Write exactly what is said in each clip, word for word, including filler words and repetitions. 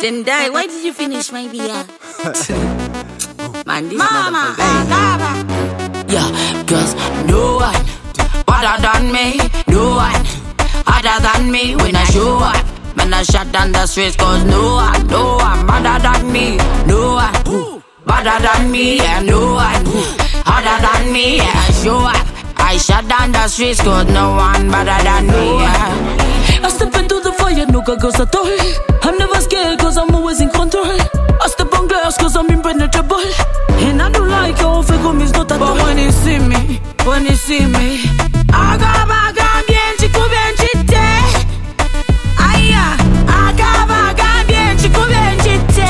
Then die. Why did you finish my beer? Man, this Mama, motherfucker. yeah, cause no one better than me, no one other than me when I show up. Man, I shut down the streets cause no one, no one better than me, no one better than me, yeah, no one other than me, yeah, I show up. I shut down the streets cause no one better than me, yeah. I step into the fire, no goggles at all. I'm never scared cause I'm always in control. I step on glass cause I'm impenetrable. And I don't like how fake me's not at all. But when you see me, when you see me, Agaba gambien chiku benchite. Aya, agaba gambien chiku benchite.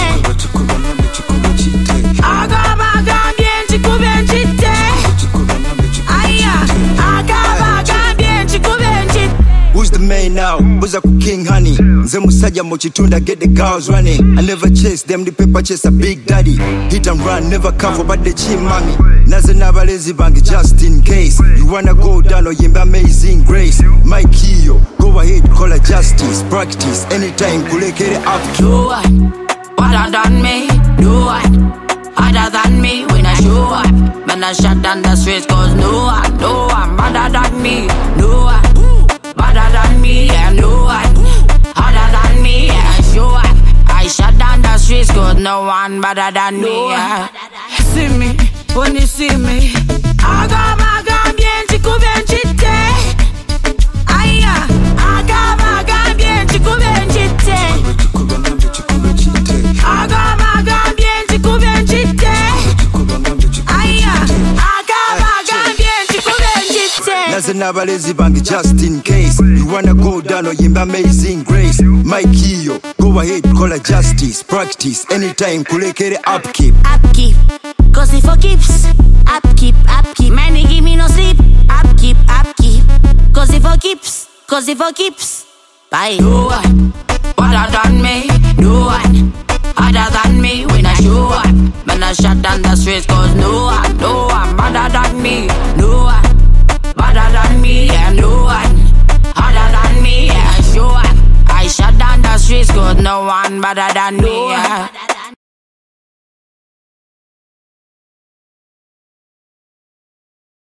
Agaba gambien chiku benchite. Aya, agaba gambien chiku benchite. Who's the main now? Who's a King Honey? Nze musajja mu kitunda, get the girls running. I never chase them, the paper chase a big daddy. Hit and run, never cover but the chin mommy. Naze n'abalezi bange just in case. You wanna go down or yimba amazing grace. My Kio, go ahead, call her justice. Practice, anytime, kulekere up. No one better than me, no one other than me when I show up. Man, I shut down the streets cause no one, no one better than me, no one better than me, yeah, no one other than me, yeah, I show up. I shut down the streets cause no one better than me, yeah. See me, when you see me, Agaba gambien chiku benchite. Aya, agaba gambien chiku benchite. Agaba gambien chiku benchite. Aya, agaba gambien chiku benchite. Naze n'abalezi bange just in case. You wanna go down or yimba amazing grace. My Kio, go ahead, call her justice. Practice, anytime, kulekere upkeep. Upkeep. Cause if I keeps, upkeep, upkeep. Man, they give me no sleep. Upkeep, upkeep. Cause if I keeps, cause if I keeps. Bye. No one better than me, no one other than me when I show up. Man, I shut down the streets cause no one, no one better than me, no one better than me, yeah, no one other than me, yeah, I show up. I shut down the streets cause no one better than me, yeah.